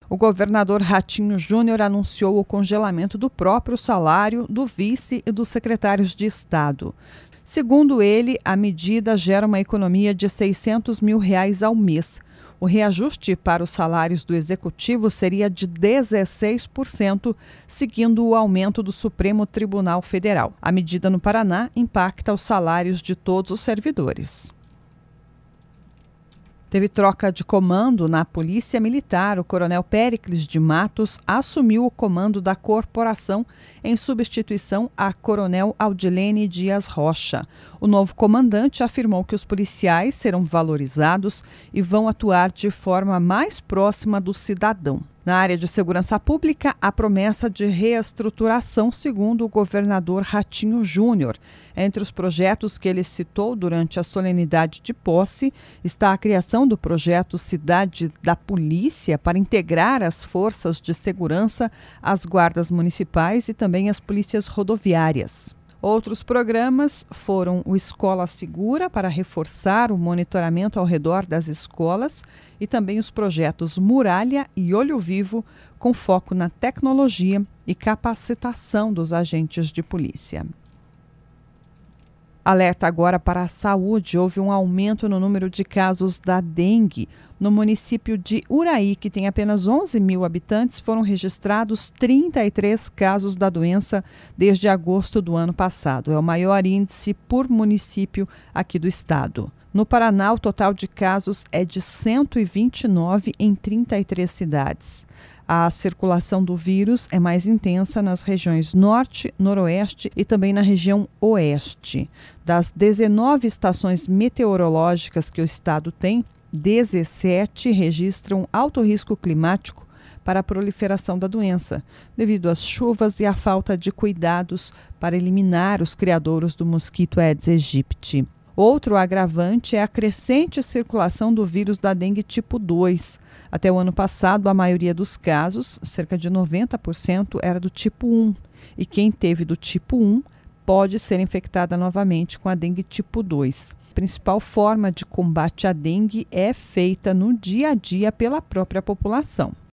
O governador Ratinho Júnior anunciou o congelamento do próprio salário do vice e dos secretários de Estado. Segundo ele, a medida gera uma economia de R$ 600 mil ao mês. O reajuste para os salários do executivo seria de 16%, seguindo o aumento do Supremo Tribunal Federal. A medida no Paraná impacta os salários de todos os servidores. Teve troca de comando na Polícia Militar. O coronel Péricles de Matos assumiu o comando da corporação em substituição a coronel Audilene Dias Rocha. O novo comandante afirmou que os policiais serão valorizados e vão atuar de forma mais próxima do cidadão. Na área de segurança pública, a promessa de reestruturação, segundo o governador Ratinho Júnior. Entre os projetos que ele citou durante a solenidade de posse está a criação do projeto Cidade da Polícia para integrar as forças de segurança, as guardas municipais e também as polícias rodoviárias. Outros programas foram o Escola Segura, para reforçar o monitoramento ao redor das escolas, e também os projetos Muralha e Olho Vivo, com foco na tecnologia e capacitação dos agentes de polícia. Alerta agora para a saúde. Houve um aumento no número de casos da dengue. No município de Uraí, que tem apenas 11 mil habitantes, foram registrados 33 casos da doença desde agosto do ano passado. É o maior índice por município aqui do estado. No Paraná, o total de casos é de 129 em 33 cidades. A circulação do vírus é mais intensa nas regiões norte, noroeste e também na região oeste. Das 19 estações meteorológicas que o estado tem, 17 registram alto risco climático para a proliferação da doença, devido às chuvas e à falta de cuidados para eliminar os criadouros do mosquito Aedes aegypti. Outro agravante é a crescente circulação do vírus da dengue tipo 2. Até o ano passado, a maioria dos casos, cerca de 90%, era do tipo 1. E quem teve do tipo 1 pode ser infectada novamente com a dengue tipo 2. A principal forma de combate à dengue é feita no dia a dia pela própria população.